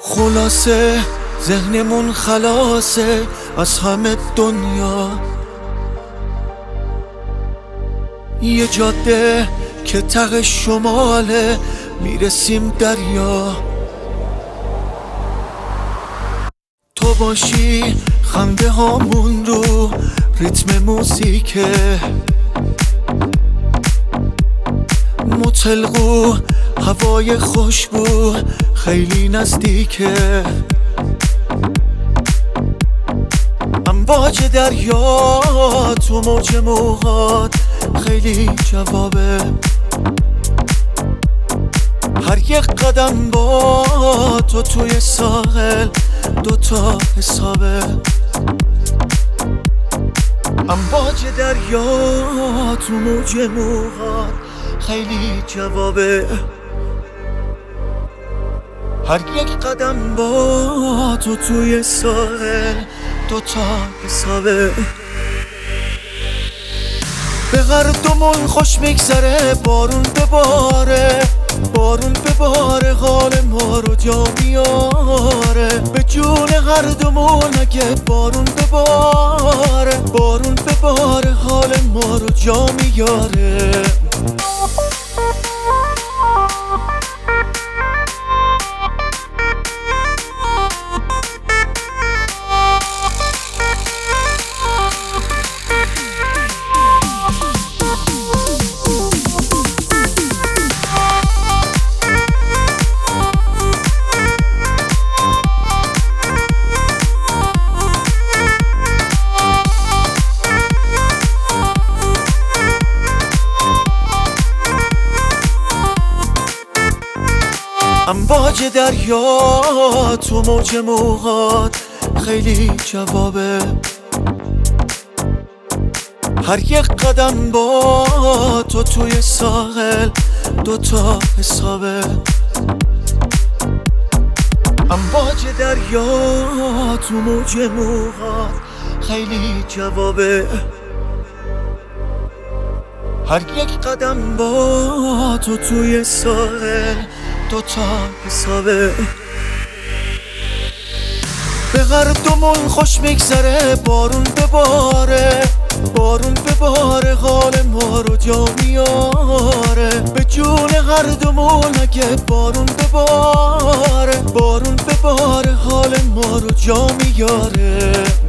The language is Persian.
خلاصه ذهنمون خلاصه از همه دنیا، یه جاده که ته شماله میرسیم دریا. تو باشی خنده هامون رو ریتم موزیکه، متلقو هوای خوشبو خیلی نزدیکه. امواج دریا تو موج موهات خیلی جوابه، هر یک قدم با تو توی ساحل دوتا حسابه. امواج دریا تو موج موهات خیلی جوابه، هر یک قدم با تو توی ساحل دوتا حسابه. به هر دومون خوش میگذره، بارون بباره، بارون بباره، حال ما رو جا میاره. به جون هر دومون اگه بارون بباره، بارون بباره، حال ما رو جا میاره. امواج دریا تو موج موهات خیلی جوابه، هر یک قدم با تو توی ساحل دوتا حسابه. امواج دریا تو موج موهات خیلی جوابه، هر یک قدم با تو توی ساحل دوتا حسابه. به هر دومون خوش میگذره، بارون بباره، بارون بباره، حال ما رو جا میاره. به جون هر دومون اگه بارون بباره، بارون بباره، حال ما رو جا میاره.